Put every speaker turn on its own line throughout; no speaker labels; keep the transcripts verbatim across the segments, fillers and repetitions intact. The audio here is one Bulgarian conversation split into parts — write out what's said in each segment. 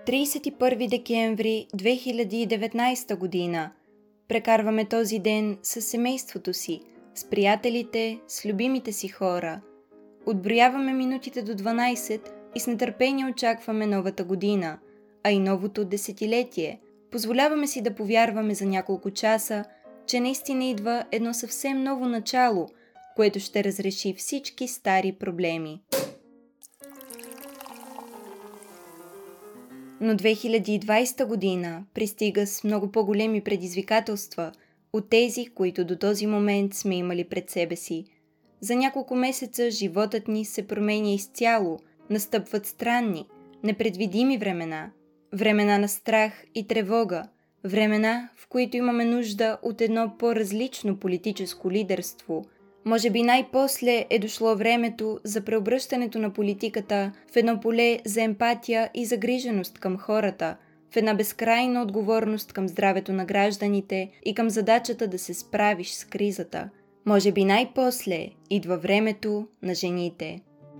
тридесет и първи декември две хиляди и деветнадесета година. Прекарваме този ден с семейството си, с приятелите, с любимите си хора. Отброяваме минутите до дванадесет и с нетърпение очакваме новата година, а и новото десетилетие. Позволяваме си да повярваме за няколко часа, че наистина идва едно съвсем ново начало, което ще разреши всички стари проблеми. Но две хиляди и двадесета година пристига с много по-големи предизвикателства от тези, които до този момент сме имали пред себе си. За няколко месеца животът ни се променя изцяло, настъпват странни, непредвидими времена. Времена на страх и тревога, времена, в които имаме нужда от едно по-различно политическо лидерство. Може би най-после е дошло времето за преобръщането на политиката в едно поле за емпатия и загриженост към хората, в една безкрайна отговорност към здравето на гражданите и към задачата да се справиш с кризата. Може би най-после идва времето на жените.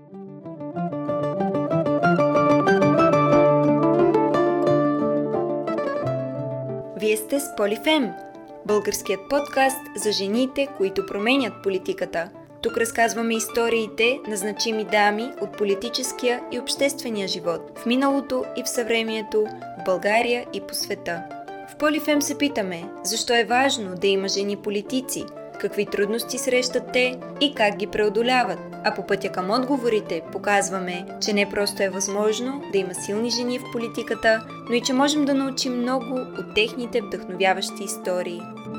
Вие сте с Полифем, българският подкаст за жените, които променят политиката. Тук разказваме историите на значими дами от политическия и обществения живот, в миналото и в съвремието, в България и по света. В Полифем се питаме, защо е важно да има жени политици, какви трудности срещат те и как ги преодоляват. А по пътя към отговорите показваме, че не просто е възможно да има силни жени в политиката, но и че можем да научим много от техните вдъхновяващи истории.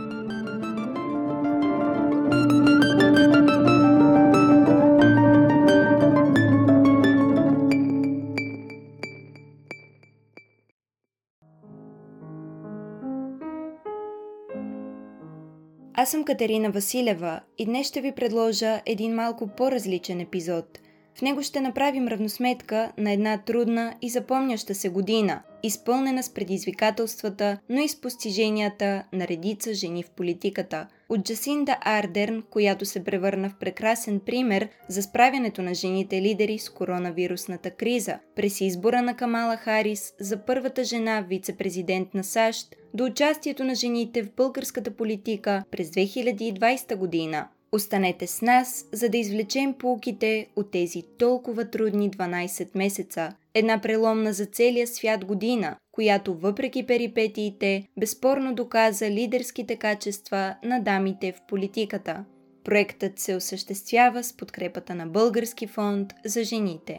Аз съм Катерина Василева и днес ще ви предложа един малко по-различен епизод. В него ще направим равносметка на една трудна и запомняща се година, изпълнена с предизвикателствата, но и с постиженията на редица жени в политиката. От Джасинда Ардерн, която се превърна в прекрасен пример за справянето на жените лидери с коронавирусната криза, през избора на Камала Харис за първата жена вице-президент на САЩ, до участието на жените в българската политика през две хиляди и двадесета година. Останете с нас, за да извлечем поуките от тези толкова трудни дванадесет месеца. Една преломна за целия свят година, която въпреки перипетиите безспорно доказа лидерските качества на дамите в политиката. Проектът се осъществява с подкрепата на Български фонд за жените.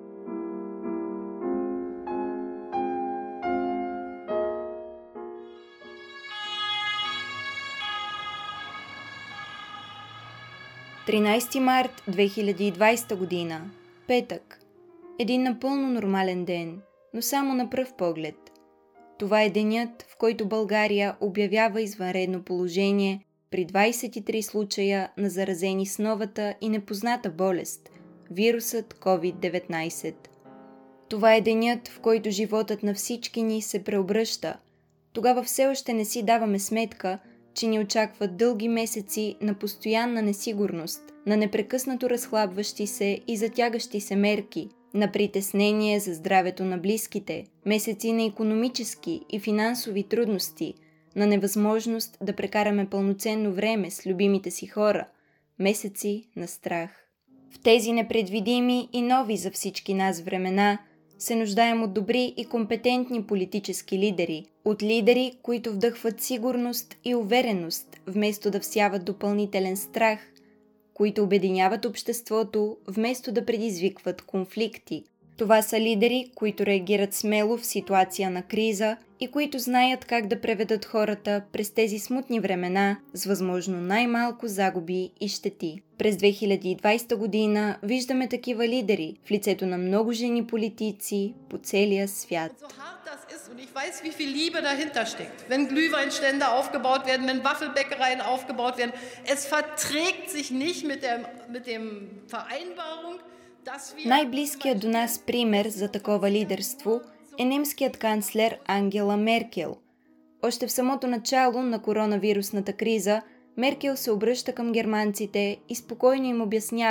тринадесети март две хиляди и двадесета година. Петък. Един напълно нормален ден, но само на пръв поглед. Това е денят, в който България обявява извънредно положение при двадесет и три случая на заразени с новата и непозната болест – вирусът ковид деветнадесет. Това е денят, в който животът на всички ни се преобръща. Тогава все още не си даваме сметка, че ни очакват дълги месеци на постоянна несигурност, на непрекъснато разхлабващи се и затягащи се мерки, на притеснение за здравето на близките, месеци на икономически и финансови трудности, на невъзможност да прекараме пълноценно време с любимите си хора, месеци на страх. В тези непредвидими и нови за всички нас времена се нуждаем от добри и компетентни политически лидери, от лидери, които вдъхват сигурност и увереност, вместо да всяват допълнителен страх, които обединяват обществото, вместо да предизвикват конфликти. Това са лидери, които реагират смело в ситуация на криза и които знаят как да преведат хората през тези смутни времена с възможно най-малко загуби и щети. През две хиляди и двадесета година виждаме такива лидери в лицето на много жени политици по целия свят.
Und ich weiß, wie viel Liebe dahinter steckt. Wenn Glühweinstände aufgebaut werden, wenn Waffelbäckereien aufgebaut werden, es verträgt sich nicht mit der mit dem Vereinbarung, dass wir...
Най-близкият до нас пример за такова лидерство е немският канцлер Ангела Меркел. Още в самото начало на коронавирусната криза Меркел се обръща към германците и спокойно им обяснява,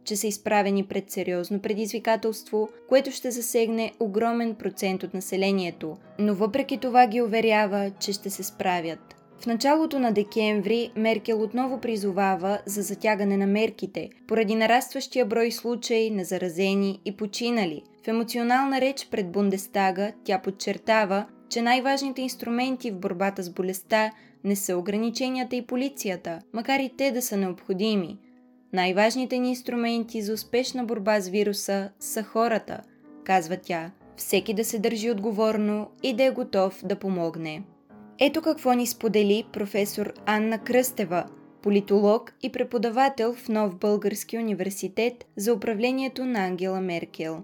че са изправени пред сериозно предизвикателство, което ще засегне огромен процент от населението, но въпреки това ги уверява, че ще се справят. В началото на декември Меркел отново призовава за затягане на мерките, поради нарастващия брой случаи на заразени и починали. В емоционална реч пред Бундестага тя подчертава, че най-важните инструменти в борбата с болестта не са ограниченията и полицията, макар и те да са необходими. Най-важните ни инструменти за успешна борба с вируса са хората, казва тя. Всеки да се държи отговорно и да е готов да помогне. Ето какво ни сподели професор Анна Кръстева, политолог и преподавател в Нов български университет за управлението на Ангела Меркел.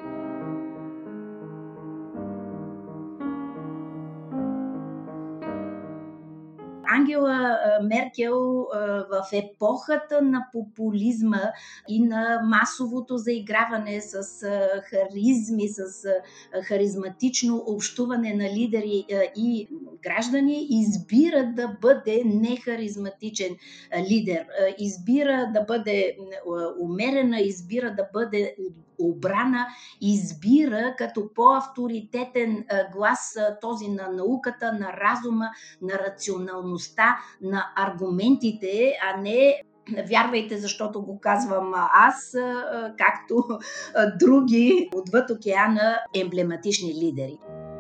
Ангела Меркел в епохата на популизма и на масовото заиграване с харизми, с харизматично общуване на лидери и граждани, избира да бъде нехаризматичен лидер. Избира да бъде умерена, избира да бъде обрана, избира като по-авторитетен глас този на науката, на разума, на рационалността, на аргументите, а не вярвайте, защото го казвам аз, както други отвъд океана емблематични лидери.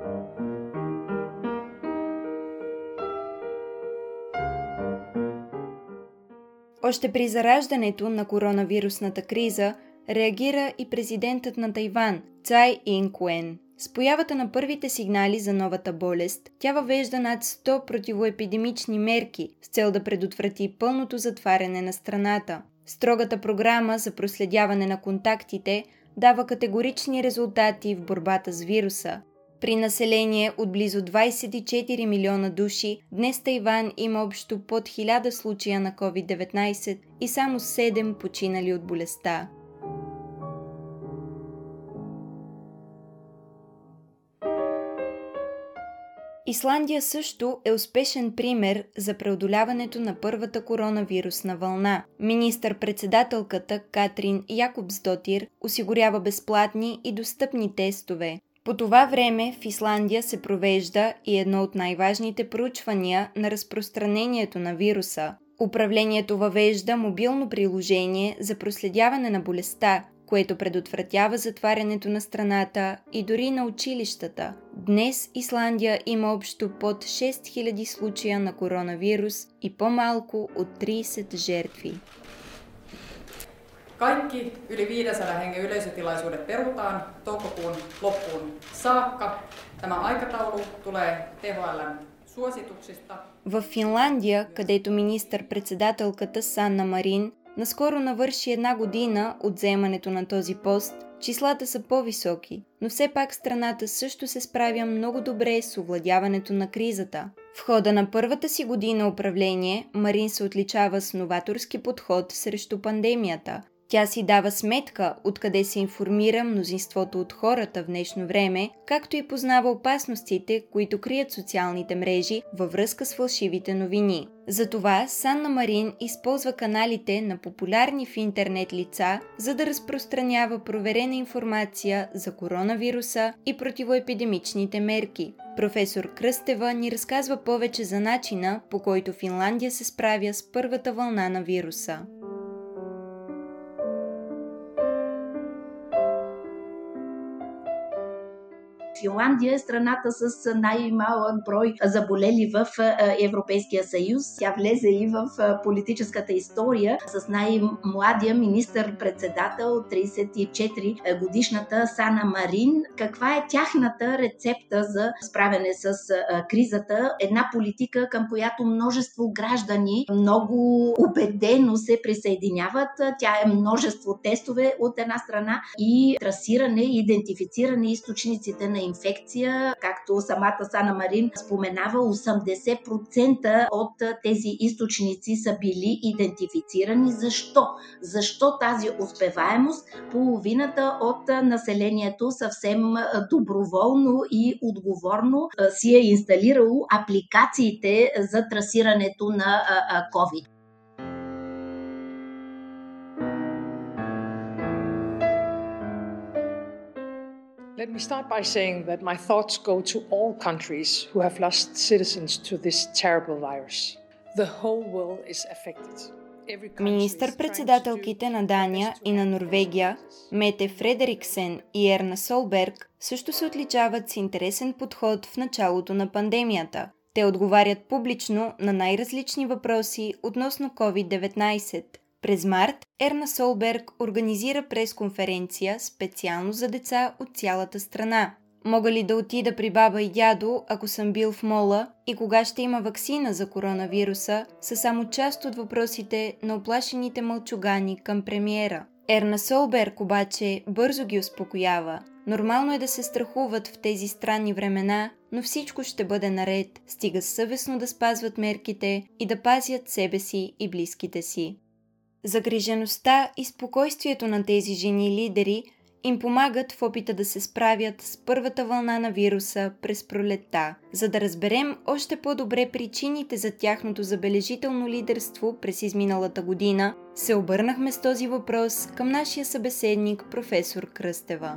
Още при зараждането на коронавирусната криза реагира и президентът на Тайван, Цай Инг-уен. С появата на първите сигнали за новата болест, тя въвежда над сто противоепидемични мерки с цел да предотврати пълното затваряне на страната. Строгата програма за проследяване на контактите дава категорични резултати в борбата с вируса. При население от близо двадесет и четири милиона души, днес Тайван има общо под хиляда случая на ковид деветнадесет и само седем починали от болестта. Исландия също е успешен пример за преодоляването на първата коронавирусна вълна. Министър-председателката Катрин Якобсдотир осигурява безплатни и достъпни тестове. По това време в Исландия се провежда и едно от най-важните проучвания на разпространението на вируса. Управлението въвежда мобилно приложение за проследяване на болестта, което предотвратява затварянето на страната и дори на училищата. Днес Исландия има общо под шест хиляди случая на коронавирус и по-малко от тридесет жертви.
Kaikki yli viisisataa hengen yleisötilaisuudet perutaan toukokuun loppuun saakka. Tämä aikataulu tulee Т Х Л:n suosituksista.
В Финландия, където министър-председателката Санна Марин наскоро навърши една година от заемането на този пост, числата са по-високи, но все пак страната също се справя много добре с овладяването на кризата. В хода на първата си година управление, Марин се отличава с новаторски подход срещу пандемията. Тя си дава сметка откъде се информира мнозинството от хората в днешно време, както и познава опасностите, които крият социалните мрежи във връзка с фалшивите новини. Затова Санна Марин използва каналите на популярни в интернет лица, за да разпространява проверена информация за коронавируса и противоепидемичните мерки. Професор Кръстева ни разказва повече за начина, по който Финландия се справя с първата вълна на вируса.
Финландия е страната с най-малък брой заболели в Европейския съюз. Тя влезе и в политическата история с най-младия министър-председател, тридесет и четири годишната Санна Марин. Каква е тяхната рецепта за справяне с кризата? Една политика, към която множество граждани много убедено се присъединяват. Тя е множество тестове от една страна и трасиране, идентифициране източниците на инфекция, както самата Санна Марин споменава, осемдесет процента от тези източници са били идентифицирани. Защо? Защо тази успеваемост? Половината от населението съвсем доброволно и отговорно си е инсталирало апликациите за трасирането на COVID.
Let me start by saying that my thoughts go to all countries who have lost citizens to this terrible virus. The whole world is affected.
Министър-председателките на Дания и на Норвегия, Мете Фредериксен и Ерна Солберг, също се отличават с интересен подход в началото на пандемията. Те отговарят публично на най-различни въпроси относно ковид деветнайсет. През март Ерна Солберг организира пресконференция специално за деца от цялата страна. Мога ли да отида при баба и дядо, ако съм бил в мола, и кога ще има ваксина за коронавируса, са само част от въпросите на оплашените мълчугани към премиера. Ерна Солберг обаче бързо ги успокоява. Нормално е да се страхуват в тези странни времена, но всичко ще бъде наред, стига съвестно да спазват мерките и да пазят себе си и близките си. Загрижеността и спокойствието на тези жени лидери им помагат в опита да се справят с първата вълна на вируса през пролетта. За да разберем още по-добре причините за тяхното забележително лидерство през изминалата година, се обърнахме с този въпрос към нашия събеседник професор Кръстева.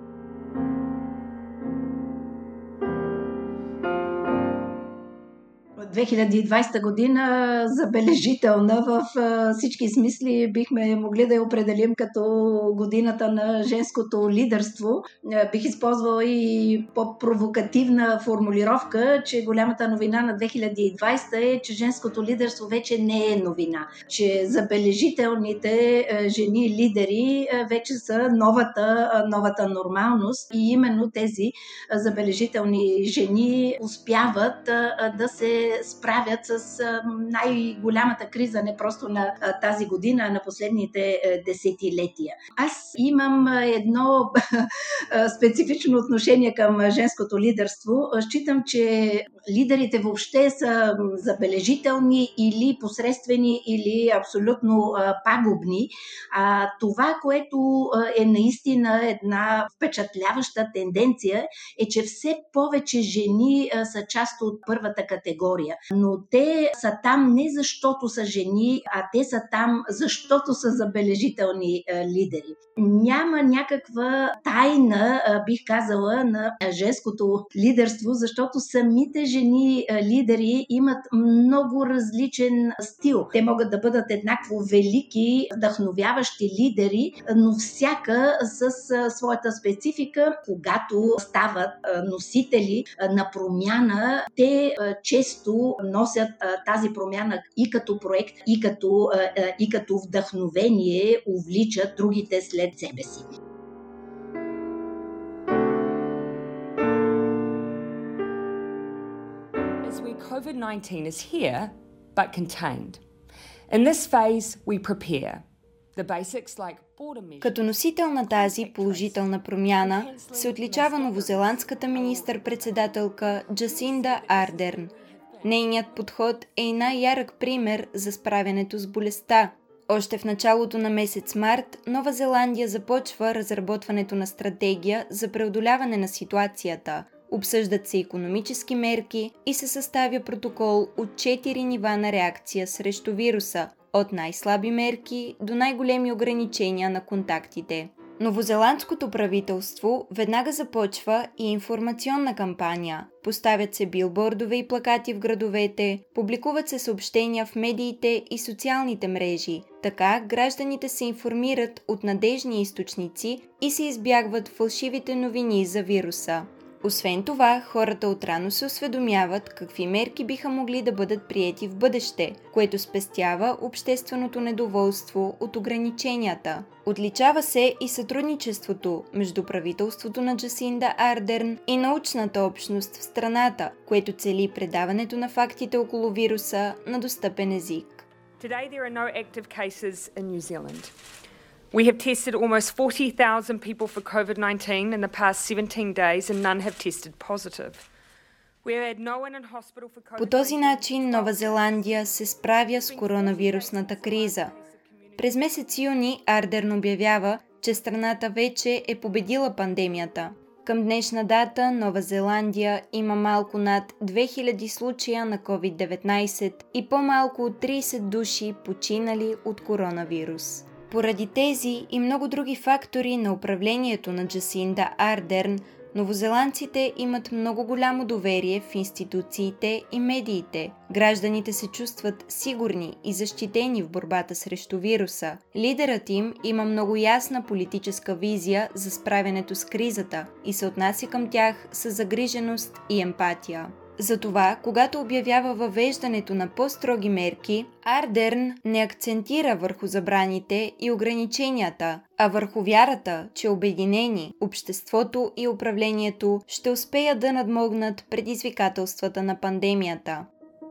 две хиляди и двайсета година забележителна в всички смисли, бихме могли да я определим като годината на женското лидерство. Бих използвала и по-провокативна формулировка, че голямата новина на две хиляди и двайсета е, че женското лидерство вече не е новина, че забележителните жени лидери вече са новата, новата нормалност и именно тези забележителни жени успяват да се справят с най-голямата криза не просто на тази година, а на последните десетилетия. Аз имам едно специфично отношение към женското лидерство. Считам, че лидерите въобще са забележителни или посредствени, или абсолютно пагубни. А това, което е наистина една впечатляваща тенденция, е, че все повече жени са част от първата категория. Но те са там не защото са жени, а те са там защото са забележителни лидери. Няма някаква тайна, бих казала, на женското лидерство, защото самите жени лидери имат много различен стил. Те могат да бъдат еднакво велики, вдъхновяващи лидери, но всяка с своята специфика. Когато стават носители на промяна, те често носят тази промяна и като проект, и като, и като вдъхновение, увличат другите след себе си.
COVID nineteen is here, but contained. In this phase, we prepare. The basics like border measures.
Като носител на тази положителна промяна се отличава новозеландската министър-председателка Джасинда Ардерн. Нейният подход е и най-ярък пример за справянето с болестта. Още в началото на месец март Нова Зеландия започва разработването на стратегия за преодоляване на ситуацията. Обсъждат се икономически мерки и се съставя протокол от четири нива на реакция срещу вируса, от най-слаби мерки до най-големи ограничения на контактите. Новозеландското правителство веднага започва и информационна кампания. Поставят се билбордове и плакати в градовете, публикуват се съобщения в медиите и социалните мрежи. Така гражданите се информират от надежни източници и се избягват фалшивите новини за вируса. Освен това, хората отрано се осведомяват какви мерки биха могли да бъдат приети в бъдеще, което спестява общественото недоволство от ограниченията. Отличава се и сътрудничеството между правителството на Джасинда Ардерн и научната общност в страната, което цели предаването на фактите около вируса на достъпен език.
Today there are no active cases in New Zealand. We have tested almost forty thousand people for COVID nineteen in the past seventeen days and none have tested positive. We have had no one in hospital for COVID.
По този начин Нова Зеландия се справя с коронавирусната криза. През месец юни Ардерн обявява, че страната вече е победила пандемията. Към днешна дата Нова Зеландия има малко над две хиляди случая на ковид деветнайсет и по-малко от трийсет души починали от коронавирус. Поради тези и много други фактори на управлението на Джасинда Ардерн, Новозеландците имат много голямо доверие в институциите и медиите. Гражданите се чувстват сигурни и защитени в борбата срещу вируса. Лидерът им има много ясна политическа визия за справянето с кризата и се отнася към тях с загриженост и емпатия. Затова, когато обявява въвеждането на по-строги мерки, Ардерн не акцентира върху забраните и ограниченията, а върху вярата, че обединени, обществото и управлението ще успеят да надмогнат предизвикателствата на пандемията.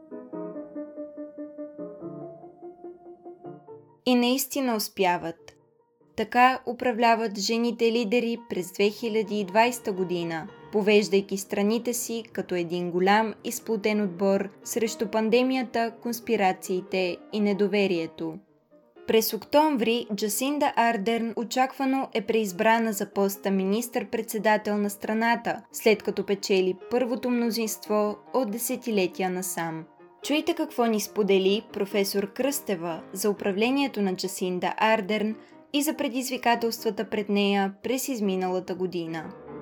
И наистина успяват. Така управляват жените лидери през две хиляди и двадесета година, повеждайки страните си като един голям и сплотен отбор срещу пандемията, конспирациите и недоверието. През октомври Джасинда Ардерн очаквано е преизбрана за поста министър-председател на страната, след като печели първото мнозинство от десетилетия насам. Чуйте какво ни сподели професор Кръстева за управлението на Джасинда Ардерн и за предизвикателствата пред нея през изминалата година.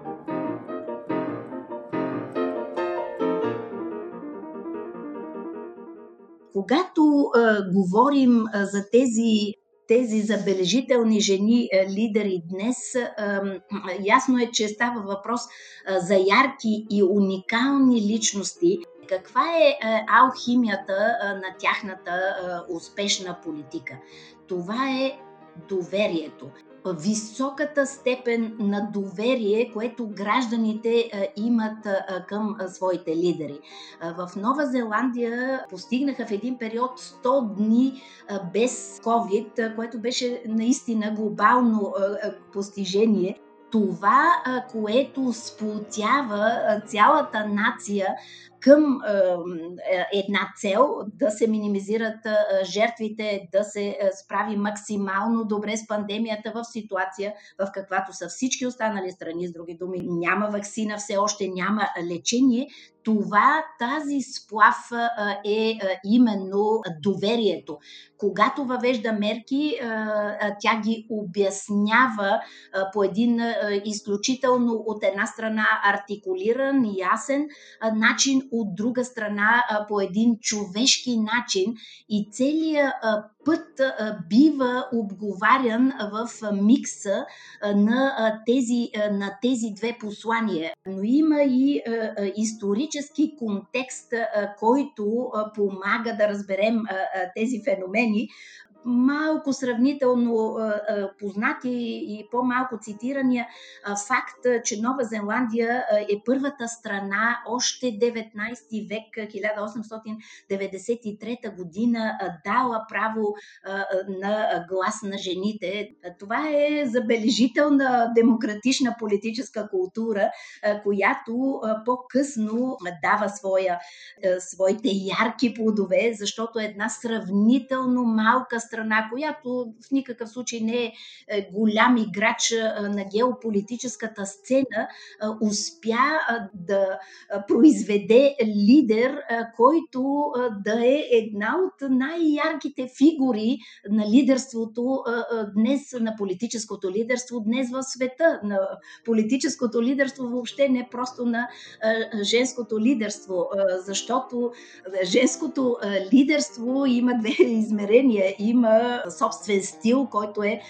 Когато а, говорим а, за тези, тези забележителни жени а, лидери днес, а, ясно е, че става въпрос а, за ярки и уникални личности. Каква е а, алхимията а, на тяхната а, успешна политика? Това е доверието. Високата степен на доверие, което гражданите а, имат а, към а, своите лидери. А, в Нова Зеландия постигнаха в един период сто дни а, без COVID, а, което беше наистина глобално а, а, постижение. Това, а, което сплотява а, цялата нация към е, една цел, да се минимизират е, жертвите, да се е, справи максимално добре с пандемията в ситуация, в каквато са всички останали страни, с други думи, няма ваксина, все още няма лечение. Това, тази сплав е, е именно доверието. Когато въвежда мерки, е, тя ги обяснява е, по един е, изключително от една страна артикулиран, ясен е, начин, от друга страна по един човешки начин и целият път бива обговарян в микса на тези, на тези две послания. Но има и исторически контекст, който помага да разберем тези феномени. Малко сравнително а, а, познати и по-малко цитирания а, факт, че Нова Зеландия а, е първата страна още деветнадесети век, хиляда осемстотин деветдесет и трета година, а, дала право а, на глас на жените. Това е забележителна демократична политическа култура, а, която а, по-късно дава своя, а, своите ярки плодове, защото е една сравнително малка страна, която в никакъв случай не е голям играч на геополитическата сцена, успя да произведе лидер, който да е една от най-ярките фигури на лидерството днес, на политическото лидерство днес в света, на политическото лидерство въобще, не просто на женското лидерство, защото женското лидерство има две измерения. Има собствен стил, който е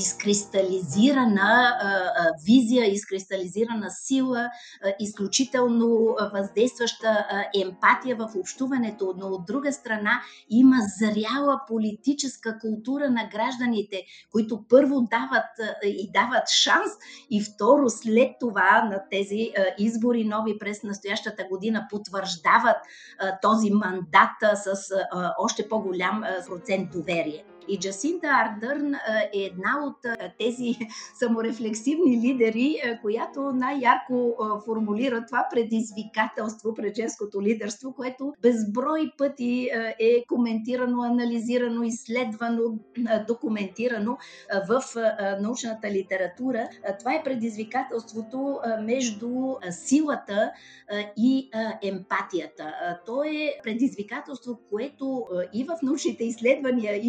изкристализирана а, а, визия, изкристализирана сила, а, изключително въздействаща а, емпатия в общуването, но от друга страна има зряла политическа култура на гражданите, които първо дават а, и дават шанс и второ след това на тези а, избори нови през настоящата година потвърждават а, този мандат а, с а, още по-голям а, процент доверие. И Джасинда Ардерн е една от тези саморефлексивни лидери, която най-ярко формулира това предизвикателство пред женското лидерство, което безброй пъти е коментирано, анализирано, изследвано, документирано в научната литература. Това е предизвикателството между силата и емпатията. То е предизвикателство, което и в научните изследвания, и в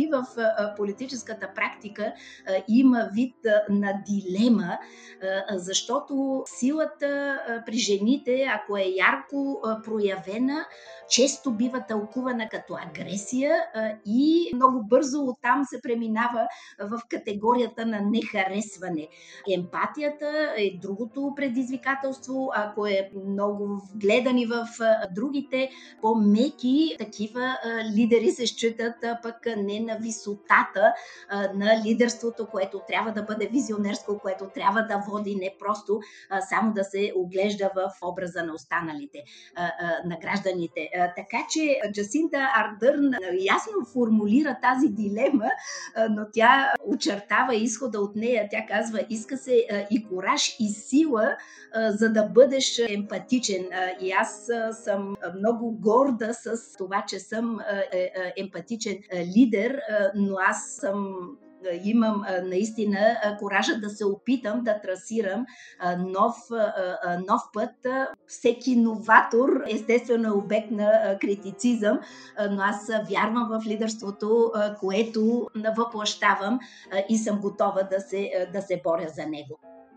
политическата практика има вид на дилема, защото силата при жените, ако е ярко проявена, често бива тълкувана като агресия и много бързо оттам се преминава в категорията на нехаресване. Емпатията е другото предизвикателство, ако е много вгледани в другите по-меки, такива лидери се считат пък не на висотата на лидерството, което трябва да бъде визионерско, което трябва да води не просто само да се оглежда в образа на останалите, на гражданите. Така че Джасинда Ардърн ясно формулира тази дилема, но тя очертава изхода от нея. Тя казва, иска се и кураж, и сила, за да бъдеш емпатичен. И аз съм много горда с това, че съм емпатичен лидер, но аз съм имам наистина коража да се опитам да трасирам нов, нов път. Всеки новатор естествено е обект на критицизъм, но аз вярвам в лидерството, което въплащавам и съм готова да се, да се боря за него.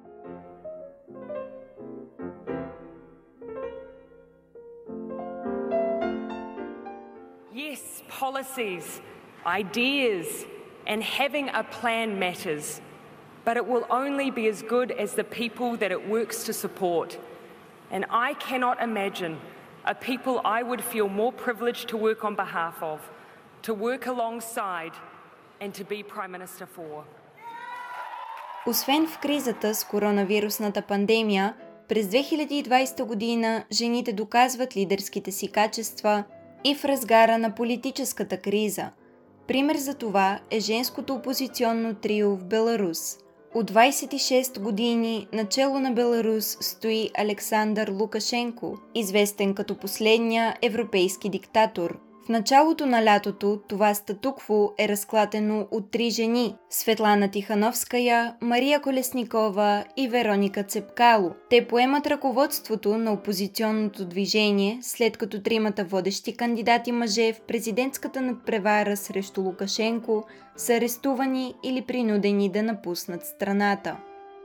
Yes, policies, ideas, and having a plan matters, but it will only be as good as the people that it works to support. And I cannot imagine a people I would feel more privileged to work on behalf of, to work alongside, and to be Prime Minister for.
Освен в кризата с коронавирусната пандемия, през две хиляди и двадесета година жените доказват лидерските си качества и в разгара на политическата криза. Пример за това е женското опозиционно трио в Беларус. От двадесет и шест години начело на Беларус стои Александър Лукашенко, известен като последния европейски диктатор. В началото на лятото това статукво е разклатено от три жени – Светлана Тихановская, Мария Колесникова и Вероника Цепкало. Те поемат ръководството на опозиционното движение, след като тримата водещи кандидати мъже в президентската надпревара срещу Лукашенко са арестувани или принудени да напуснат страната.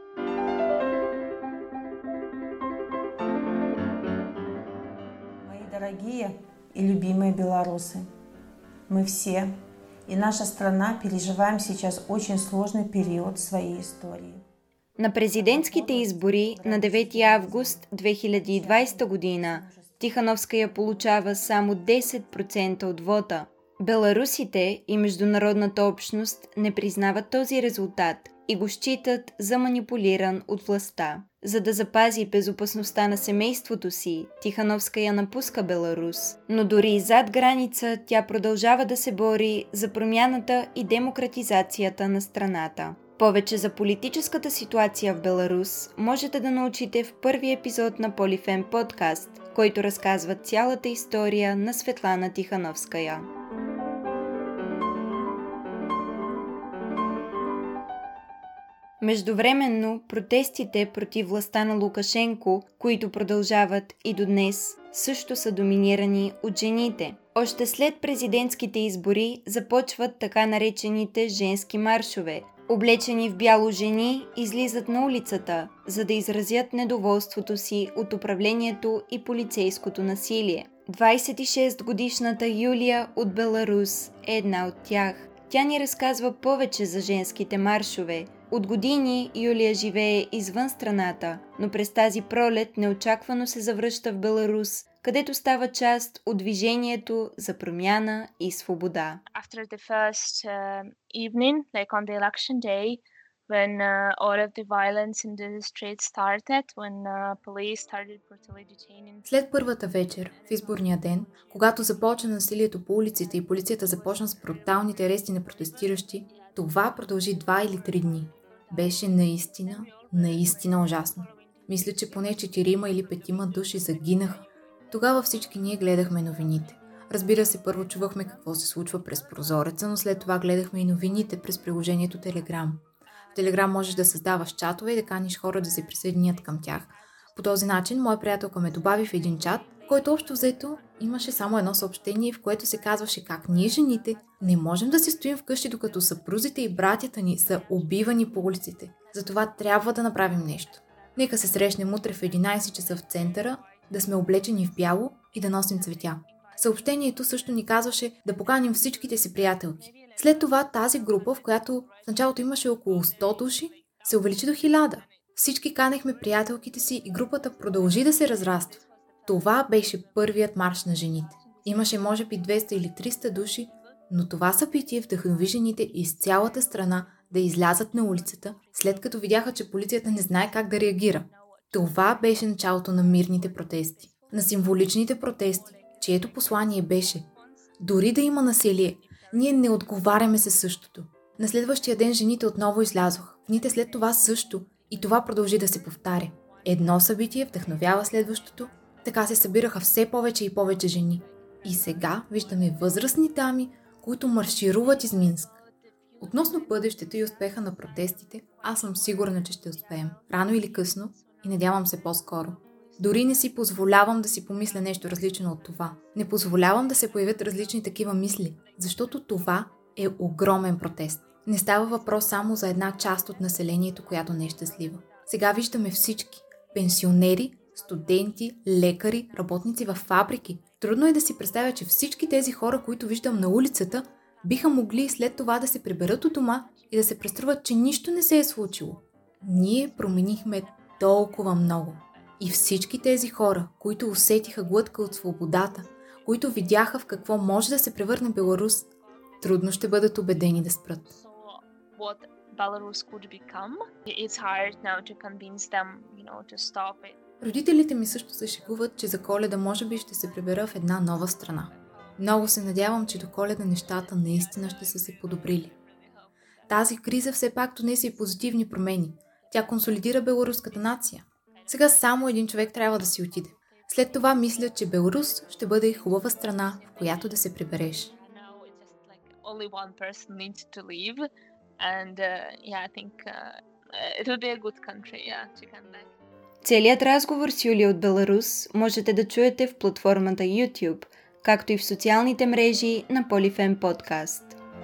Мои дорогие и любимые белорусы, мы все и наша страна переживаем сейчас очень сложный период в своей истории.
На президентските избори на девети август две хиляди и двадесета година Тихановская получава само десет процента от вота. Беларусите и международната общност не признават този резултат и го считат за манипулиран от властта. За да запази безопасността на семейството си, Тихановская напуска Беларус, но дори и зад граница тя продължава да се бори за промяната и демократизацията на страната. Повече за политическата ситуация в Беларус можете да научите в първи епизод на Полифем подкаст, който разказва цялата история на Светлана Тихановская. Междувременно, протестите против властта на Лукашенко, които продължават и до днес, също са доминирани от жените. Още след президентските избори започват така наречените женски маршове. Облечени в бяло жени излизат на улицата, за да изразят недоволството си от управлението и полицейското насилие. двадесет и шест годишната Юлия от Беларус е една от тях. Тя ни разказва повече за женските маршове. От години Юлия живее извън страната, но през тази пролет неочаквано се завръща в Беларус, където става част от движението за промяна и свобода.
After the first uh, evening, like on the election day, when uh, all of the violence in the streets started, when uh, police started brutally detaining.
След първата вечер, в изборния ден, когато започна насилието по улиците и полицията започна с бруталните арести на протестиращи, това продължи два или три дни. Беше наистина, наистина ужасно. Мисля, че поне четирима или петима души загинаха. Тогава всички ние гледахме новините. Разбира се, първо чувахме какво се случва през прозореца, но след това гледахме и новините през приложението Telegram. В Telegram можеш да създаваш чатове и да каниш хора да се присъединят към тях. По този начин, моя приятелка ме добави в един чат, който общо взето имаше само едно съобщение, в което се казваше как ние жените не можем да се стоим вкъщи, докато съпрузите и братята ни са убивани по улиците. Затова трябва да направим нещо. Нека се срещнем утре в единайсет часа в центъра, да сме облечени в бяло и да носим цветя. Съобщението също ни казваше да поканим всичките си приятелки. След това тази група, в която в началото имаше около сто души, се увеличи до хиляда. Всички канехме приятелките си и групата продължи да се разраства. Това беше първият марш на жените. Имаше може би двеста или триста души, но това събитие вдъхнови жените из цялата страна да излязат на улицата, след като видяха, че полицията не знае как да реагира. Това беше началото на мирните протести, на символичните протести, чието послание беше: дори да има насилие, ние не отговаряме със същото. На следващия ден жените отново излязоха. Дните след това също, и това продължи да се повтаря. Едно събитие вдъхновява следващото, така се събираха все повече и повече жени. И сега виждаме възрастни дами, които маршируват из Минск. Относно бъдещето и успеха на протестите, аз съм сигурна, че ще успеем. Рано или късно, и надявам се по-скоро. Дори не си позволявам да си помисля нещо различно от това. Не позволявам да се появят различни такива мисли, защото това е огромен протест. Не става въпрос само за една част от населението, която не е щастлива. Сега виждаме всички. Пенсионери, студенти, лекари, работници във фабрики. Трудно е да си представя, че всички тези хора, които виждам на улицата, биха могли след това да се приберат от дома и да се преструват, че нищо не се е случило. Ние променихме толкова много. И всички тези хора, които усетиха глътка от свободата, които видяха в какво може да се превърне Беларус, трудно ще бъдат убедени да спрат. Родителите ми също се шегуват, че за Коледа може би ще се прибера в една нова страна. Много се надявам, че до Коледа нещата наистина ще са се подобрили. Тази криза все пак донесе и позитивни промени. Тя консолидира беларуската нация. Сега само един човек трябва да си отиде. След това мисля, че Беларус ще бъде хубава страна, в която да се прибереш.
Целият разговор с Юлия от Беларус можете да чуете в платформата YouTube, както и в социалните мрежи на Полифем подкаст.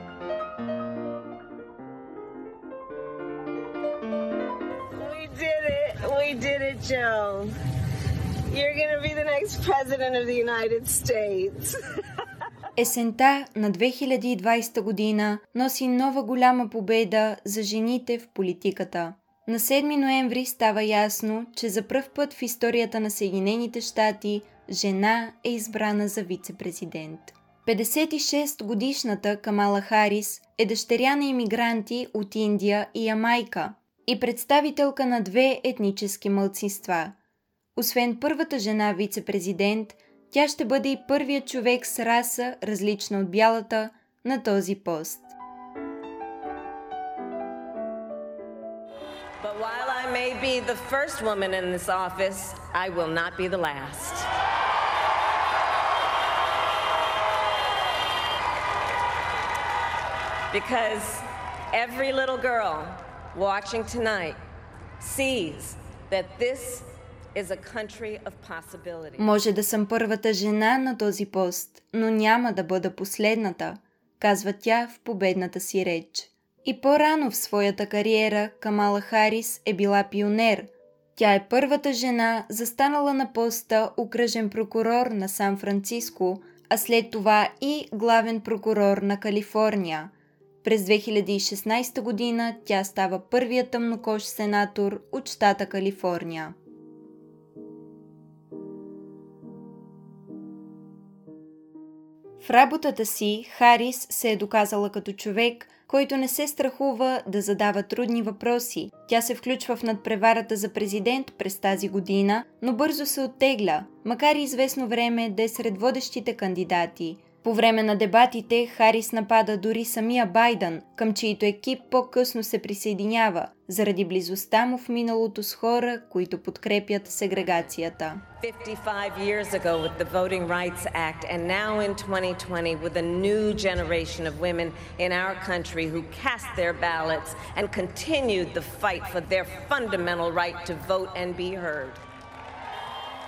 We did it, Joe. You're going to be the next president of the United States.
Есента на две хиляди и двайсета година носи нова голяма победа за жените в политиката. На седми ноември става ясно, че за пръв път в историята на Съединените щати жена е избрана за вице-президент. петдесет и шест годишната Камала Харис е дъщеря на имигранти от Индия и Ямайка и представителка на две етнически малцинства. Освен първата жена вице-президент, тя ще бъде и първият човек с раса, различна от бялата, на този пост.
But while I may be the first woman in this office, I will not be the last. Because every little girl watching tonight sees that this is a country of possibility.
Може да съм първата жена на този пост, но няма да бъда последната, казва тя в победната си реч. И по-рано в своята кариера Камала Харис е била пионер. Тя е първата жена, застанала на поста окръжен прокурор на Сан-Франциско, а след това и главен прокурор на Калифорния. През две хиляди и шестнайсета година тя става първият тъмнокож сенатор от щата Калифорния. В работата си Харис се е доказала като човек, който не се страхува да задава трудни въпроси. Тя се включва в надпреварата за президент през тази година, но бързо се оттегля, макар и известно време да е сред водещите кандидати. По време на дебатите Харис напада дори самия Байдън, към чийто екип по-късно се присъединява, заради близостта му в миналото с хора, които подкрепят сегрегацията.
fifty-five years ago with the Voting Rights Act and now in twenty twenty with a new generation of women in our country who cast their ballots and continued the fight for their fundamental right to vote and be heard.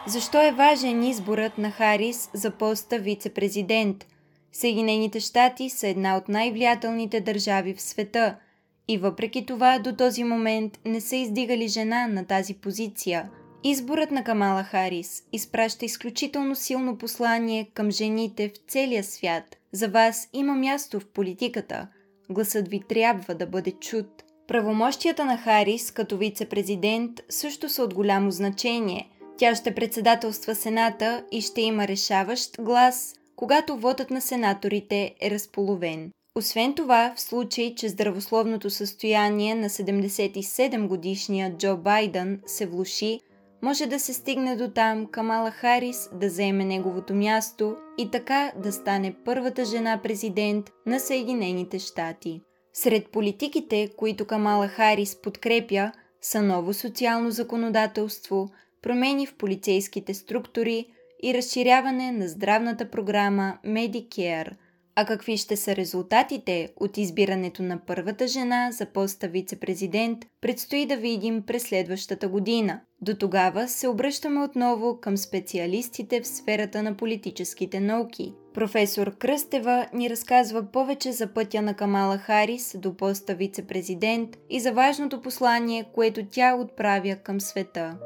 Защо е важен изборът на Харис за поста вице-президент? Съединените щати са една от най-влиятелните държави в света и въпреки това до този момент не са издигали жена на тази позиция. Изборът на Камала Харис изпраща изключително силно послание към жените в целия свят. За вас има място в политиката. Гласът ви трябва да бъде чут. Правомощията на Харис като вице-президент също са от голямо значение. Тя ще председателства Сената и ще има решаващ глас, когато вотът на сенаторите е разполовен. Освен това, в случай, че здравословното състояние на седемдесет и седем годишния Джо Байдън се влоши, може да се стигне до там Камала Харис да заеме неговото място и така да стане първата жена президент на Съединените щати. Сред политиките, които Камала Харис подкрепя, са ново социално законодателство, промени в полицейските структури и разширяване на здравната програма Medicare. А какви ще са резултатите от избирането на първата жена за поста вице-президент, предстои да видим през следващата година. До тогава се обръщаме отново към специалистите в сферата на политическите науки. Професор Кръстева ни разказва повече за пътя на Камала Харис до поста вице-президент и за важното послание, което тя отправя към света.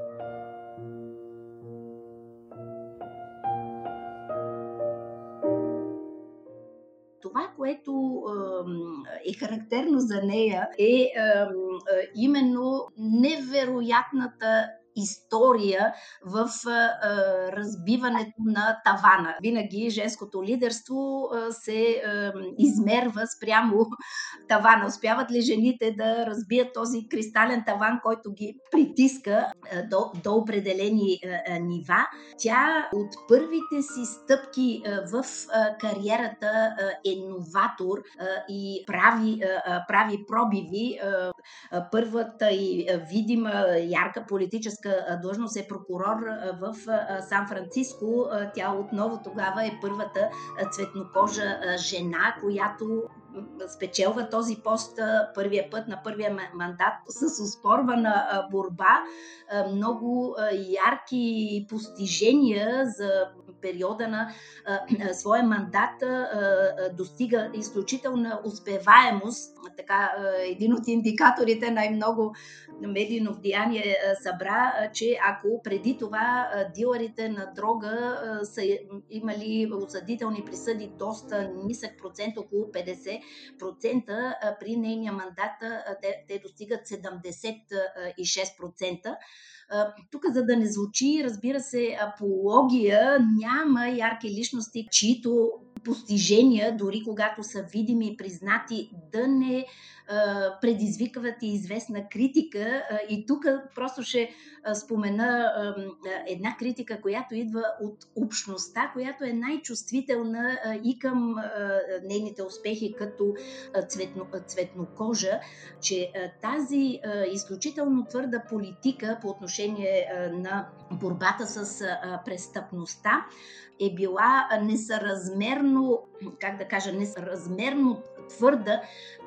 Това, което е характерно за нея, е именно невероятната история в а, разбиването на тавана. Винаги женското лидерство а, се а, измерва спрямо тавана. Успяват ли жените да разбият този кристален таван, който ги притиска а, до, до определени а, нива? Тя от първите си стъпки а, в а, кариерата а, е новатор а, и прави, а, прави пробиви. А, а, първата и видима, ярка политическа длъжност е прокурор в Сан-Франциско. Тя отново тогава е първата цветнокожа жена, която спечелва този пост първия път на първия мандат с оспорвана борба. Много ярки постижения за периода на своя мандат, достига изключителна успеваемост. Така, един от индикаторите най-много медийно влияние събра, че ако преди това дилърите на дрога са имали осъдителни присъди доста нисък процент, около петдесет процента, при нейния мандат те, те достигат седемдесет и шест процента. Тук, за да не звучи, разбира се, апология, няма ярки личности, чието постижения, дори когато са видими и признати, да не предизвикват и известна критика. И тук просто ще спомена една критика, която идва от общността, която е най-чувствителна и към нейните успехи като цветно, цветнокожа, че тази изключително твърда политика по отношение на борбата с престъпността е била несъразмерно, как да кажа, несъразмерно твърда.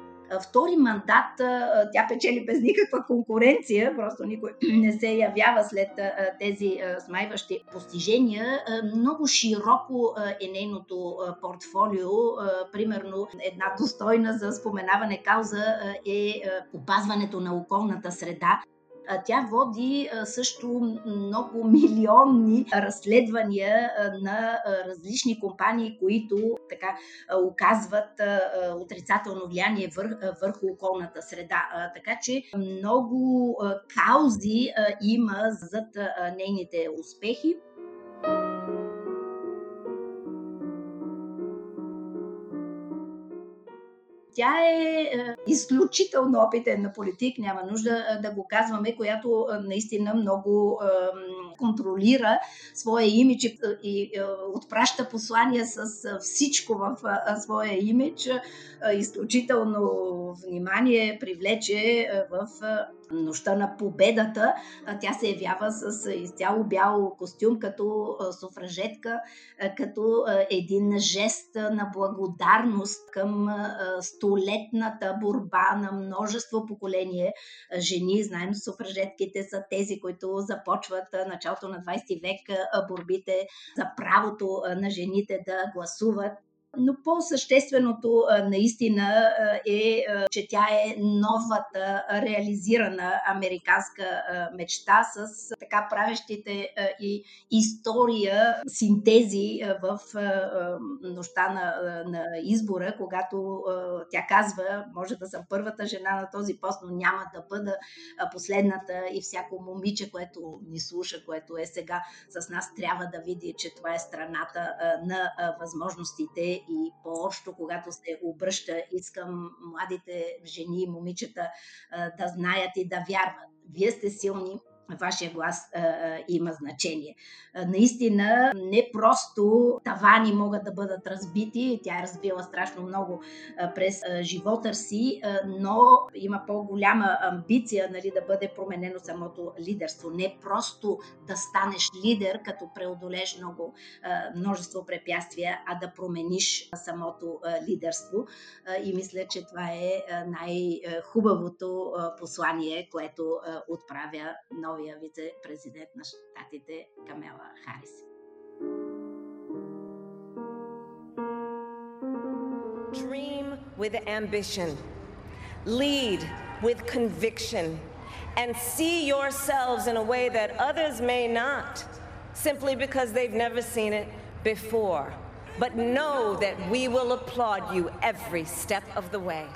Втори мандат тя печели без никаква конкуренция, просто никой не се явява след тези смайващи постижения. Много широко е нейното портфолио. Примерно една достойна за споменаване кауза е опазването на околната среда. Тя води също много милионни разследвания на различни компании, които така оказват отрицателно влияние върху околната среда. Така че много каузи има зад нейните успехи. Тя е изключително опитен на политик, няма нужда да го казваме, която наистина много контролира своя имидж и отпраща послания с всичко в своя имидж. Изключително внимание привлече в нощта на победата, тя се явява с изцяло бял костюм, като суфражетка, като един жест на благодарност към столетната борба на множество поколение жени. Знаем, суфражетките са тези, които започват началото на двайсети век борбите за правото на жените да гласуват. Но по-същественото наистина е, че тя е новата реализирана американска мечта с така правещите и история, синтези в нощта на, на избора, когато тя казва, може да съм първата жена на този пост, но няма да бъда последната, и всяко момиче, което ни слуша, което е сега с нас, трябва да види, че това е страната на възможностите. И по-общо, когато се обръща, искам младите жени и момичета да знаят и да вярват. Вие сте силни, вашия глас а, а, има значение. А, наистина, не просто тавани могат да бъдат разбити, тя е разбила страшно много а, през а, живота си, а, но има по-голяма амбиция, нали, да бъде променено самото лидерство. Не просто да станеш лидер, като преодолеш много а, множество препятствия, а да промениш самото а, лидерство. А, и мисля, че това е а, най-хубавото а, послание, което а, отправя новия вице-президент на щатите Камела Харис.
Dream with ambition, lead with conviction, and see yourselves in a way that others may not, simply because they've never seen it before. But know that we will applaud you every step of the way.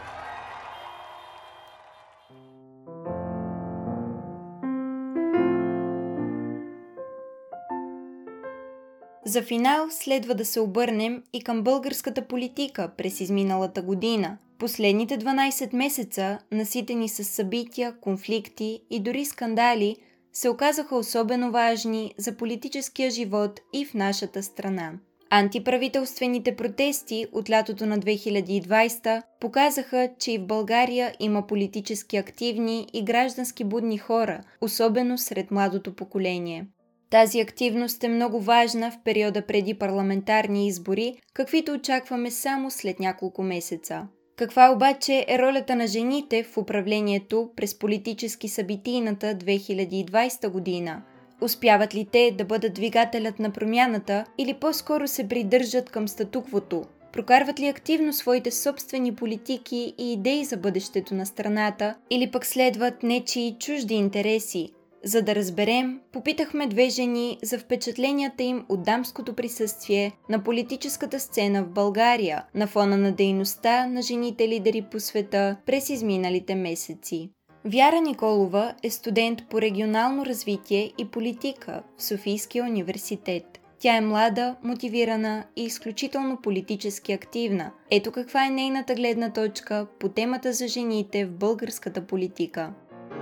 За финал следва да се обърнем и към българската политика през изминалата година. Последните дванайсет месеца, наситени с събития, конфликти и дори скандали, се оказаха особено важни за политическия живот и в нашата страна. Антиправителствените протести от лятото на две хиляди и двайсета показаха, че и в България има политически активни и граждански будни хора, особено сред младото поколение. Тази активност е много важна в периода преди парламентарни избори, каквито очакваме само след няколко месеца. Каква обаче е ролята на жените в управлението през политически събитийната две хиляди и двайсета година? Успяват ли те да бъдат двигателят на промяната или по-скоро се придържат към статуквото? Прокарват ли активно своите собствени политики и идеи за бъдещето на страната или пък следват нечии чужди интереси? За да разберем, попитахме две жени за впечатленията им от дамското присъствие на политическата сцена в България на фона на дейността на жените лидери по света през изминалите месеци. Вяра Николова е студент по регионално развитие и политика в Софийския университет. Тя е млада, мотивирана и изключително политически активна. Ето каква е нейната гледна точка по темата за жените в българската политика.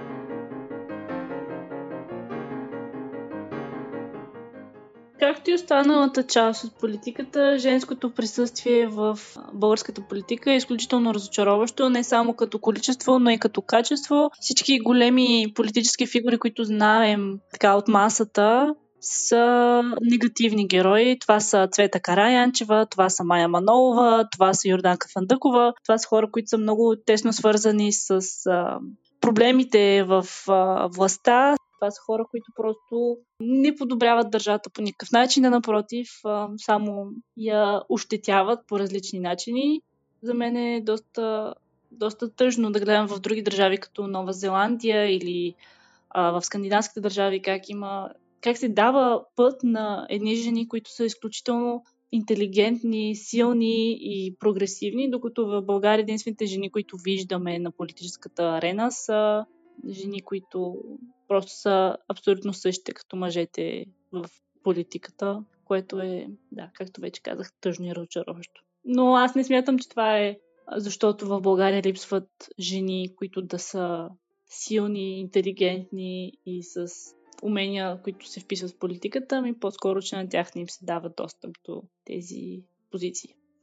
Както и останалата част от политиката, женското присъствие в българската политика е изключително разочароващо, не само като количество, но и като качество. Всички големи политически фигури, които знаем така от масата, са негативни герои. Това са Цвета Караянчева, това са Мая Манолова, това са Йорданка Фандъкова. Това са хора, които са много тесно свързани с а, проблемите в а, властта. Това са хора, които просто не подобряват държавата по никакъв начин, а напротив, само я ощетяват по различни начини. За мен е доста, доста тъжно да гледам в други държави, като Нова Зеландия или а, в скандинавските държави, как има, как се дава път на едни жени, които са изключително интелигентни, силни и прогресивни, докато в България единствените жени, които виждаме на политическата арена, са жени, които просто са абсолютно същите като мъжете в политиката, което е, да, както вече казах, тъжно и разочароващо. Но аз не смятам, че това е защото в България липсват жени, които да са силни, интелигентни и с умения, които се вписват в политиката, ами по-скоро, че на тях не им се дава достъп до тези позиции.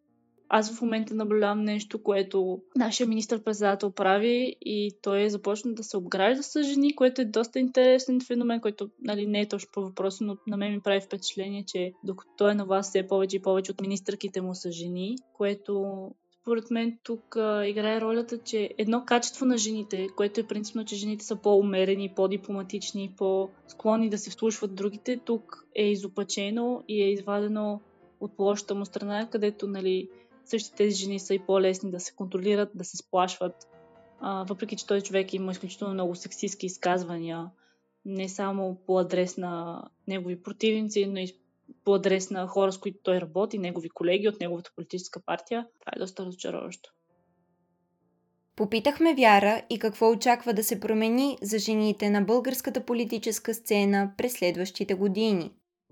аз в момента наблюдавам нещо, което нашия министър-председател прави и той е започна да се обгражда с жени, което е доста интересен феномен, който, нали, не е точно по въпроса, но на мен ми прави впечатление, че докато той е на власт, все повече и повече от министърките му са жени, което според мен тук а, играе ролята, че едно качество на жените, което е принципно, че жените са по-умерени, по-дипломатични, по-склонни да се вслушват другите, тук е изопачено и е извадено от лошата му страна, където, нали, същите тези жени са и по-лесни да се контролират, да се сплашват. А, въпреки че този човек има изключително много сексистски изказвания, не само по адрес на негови противници, но и по адрес на хора, с които той работи, негови колеги от неговата политическа партия. Това е доста разочароващо.
Попитахме Вяра и какво очаква да се промени за жените на българската политическа сцена през следващите години.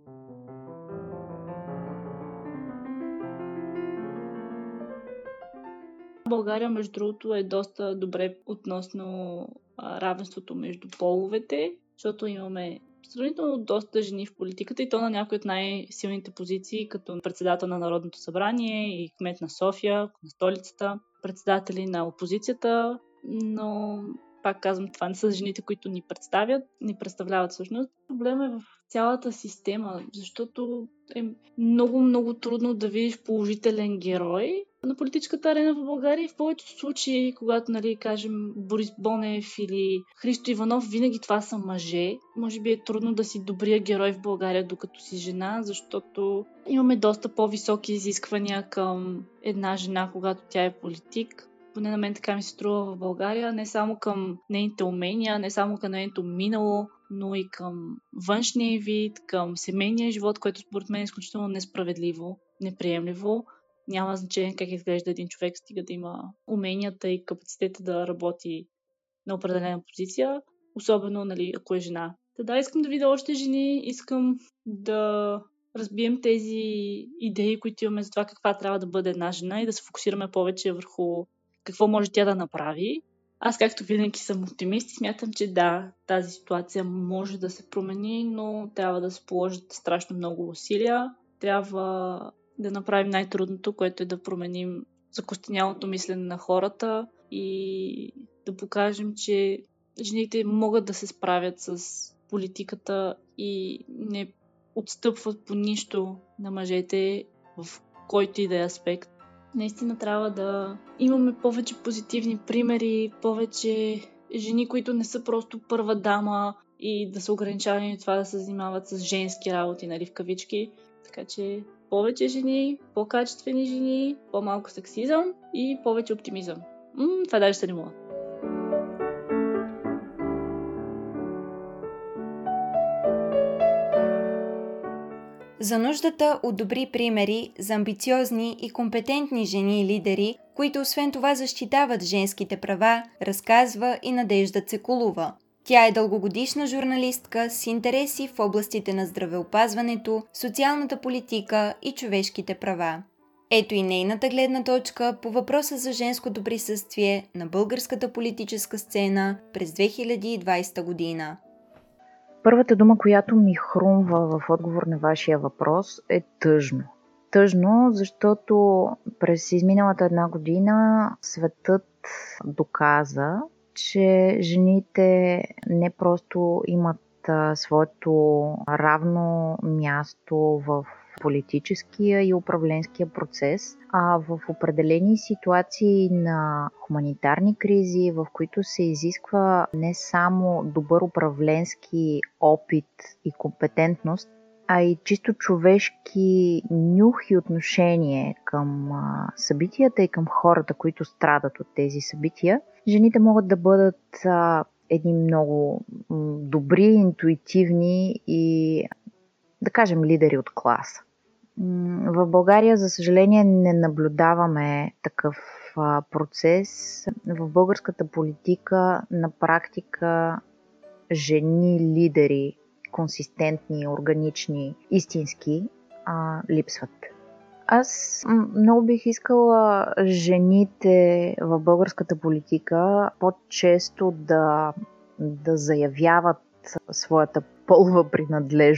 България, между другото, е доста добре относно а, равенството между половете, защото имаме сравнително доста жени в политиката и то на някои от най-силните позиции, като председател на Народното събрание и кмет на София, на столицата, председатели на опозицията, но пак казвам, това не са жените, които ни представят, ни представляват всъщност. Проблемът е в цялата система, защото е много, много трудно да видиш положителен герой на политическата арена в България и в повечето случаи, когато, нали, кажем, Борис Бонев или Христо Иванов, винаги това са мъже. Може би е трудно да си добрия герой в България, докато си жена, защото имаме доста по-високи изисквания към една жена, когато тя е политик. Поне на мен така ми се струва в България, не само към нейните умения, не само към нейното минало, но и към външния вид, към семейния живот, което според мен е изключително несправедливо, неприемливо. Няма значение как изглежда един човек, стига да има уменията и капацитета да работи на определена позиция, особено, нали, ако е жена. Та да, искам да видя още жени, искам да разбием тези идеи, които имаме за това каква трябва да бъде една жена и да се фокусираме повече върху какво може тя да направи. Аз, както винаги, съм оптимист и смятам, че да, тази ситуация може да се промени, но трябва да се положат страшно много усилия. Трябва да направим най-трудното, което е да променим закостенялото мислене на хората и да покажем, че жените могат да се справят с политиката и не отстъпват по нищо на мъжете в който и да е аспект. Наистина трябва да имаме повече позитивни примери, повече жени, които не са просто първа дама и да са ограничавани това да се занимават с женски работи, нали, в кавички. Така че повече жени, по-качествени жени, по-малко сексизъм и повече оптимизъм. М, това даже се не мога.
За нуждата от добри примери за амбициозни и компетентни жени и лидери, които освен това защитават женските права, разказва и Надежда Цекулова. Тя е дългогодишна журналистка с интереси в областите на здравеопазването, социалната политика и човешките права. Ето и нейната гледна точка по въпроса за женското присъствие на българската политическа сцена през две хиляди и двадесета година.
Първата дума, която ми хрумва в отговор на вашия въпрос, е тъжно. Тъжно, защото през изминалата една година светът доказа, че жените не просто имат а, своето равно място в политическия и управленския процес, а в определени ситуации на хуманитарни кризи, в които се изисква не само добър управленски опит и компетентност, а и чисто човешки нюх и отношение към а, събитията и към хората, които страдат от тези събития, жените могат да бъдат а, едни много м, добри, интуитивни и, да кажем, лидери от класа. М, в България, за съжаление, не наблюдаваме такъв а, процес. В българската политика на практика жени лидери, консистентни, органични, истински, а, липсват. Аз много бих искала жените в българската политика по-често да, да заявяват своята полова принадлежност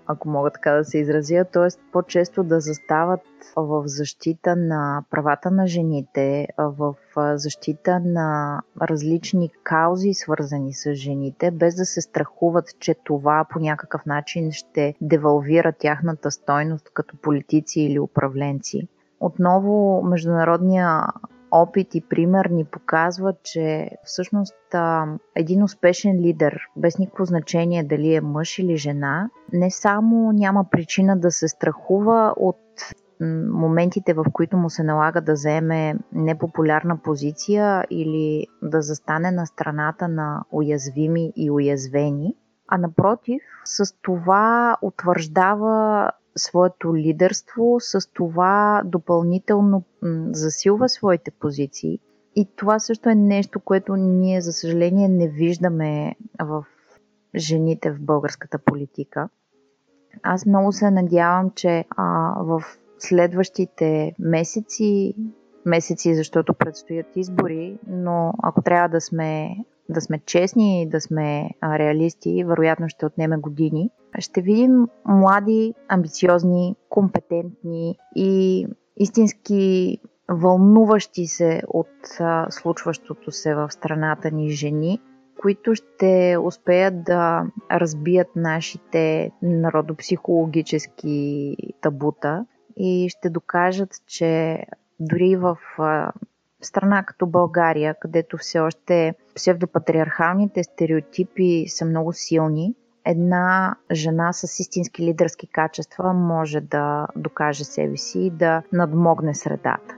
ако мога така да се изразя, т.е. по-често да застават в защита на правата на жените, в защита на различни каузи, свързани с жените, без да се страхуват, че това по някакъв начин ще девалвира тяхната стойност като политици или управленци. Отново международния опит и пример ни показва, че всъщност един успешен лидер, без никакво значение дали е мъж или жена, не само няма причина да се страхува от моментите, в които му се налага да заеме непопулярна позиция или да застане на страната на уязвими и уязвени, а напротив, с това утвърждава своето лидерство, с това допълнително засилва своите позиции. И това също е нещо, което ние, за съжаление, не виждаме в жените в българската политика. Аз много се надявам, че а, в следващите месеци, месеци, защото предстоят избори, но ако трябва да сме, да сме честни и да сме а, реалисти, вероятно ще отнеме години, ще видим млади, амбициозни, компетентни и истински вълнуващи се от а, случващото се в страната ни жени, които ще успеят да разбият нашите народопсихологически табута и ще докажат, че дори в а, страна като България, където все още псевдопатриархалните стереотипи са много силни, една жена с истински лидерски качества може да докаже себе си и да надмогне средата.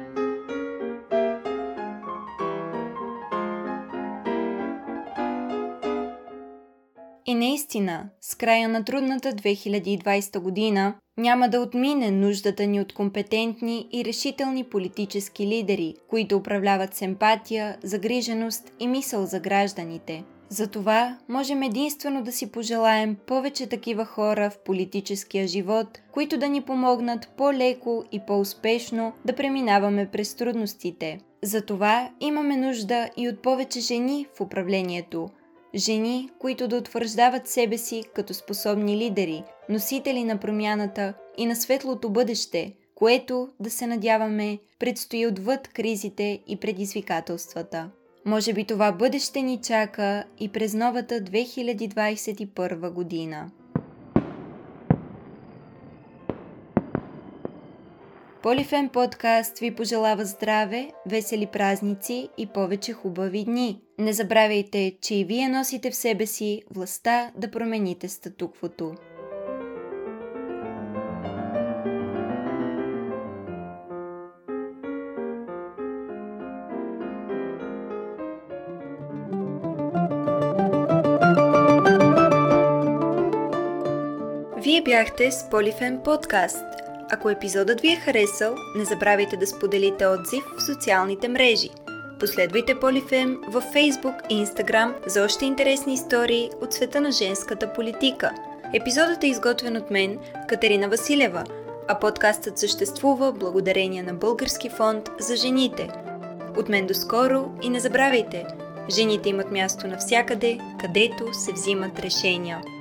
И наистина, с края на трудната две хиляди и двадесета година няма да отмине нуждата ни от компетентни и решителни политически лидери, които управляват с емпатия, загриженост и мисъл за гражданите. Затова можем единствено да си пожелаем повече такива хора в политическия живот, които да ни помогнат по-леко и по-успешно да преминаваме през трудностите. Затова имаме нужда и от повече жени в управлението. Жени, които да утвърждават себе си като способни лидери, носители на промяната и на светлото бъдеще, което, да се надяваме, предстои отвъд кризите и предизвикателствата. Може би това бъдеще ни чака и през новата две хиляди двадесет и първа година. Полифем подкаст ви пожелава здраве, весели празници и повече хубави дни. Не забравяйте, че и вие носите в себе си властта да промените статуквото. Вие бяхте с Полифем подкаст. Ако епизодът ви е харесал, не забравяйте да споделите отзив в социалните мрежи. Последвайте Полифем във Facebook и Instagram за още интересни истории от света на женската политика. Епизодът е изготвен от мен, Катерина Василева, а подкастът съществува благодарение на Български фонд за жените. От мен до скоро и не забравяйте, жените имат място навсякъде, където се взимат решения.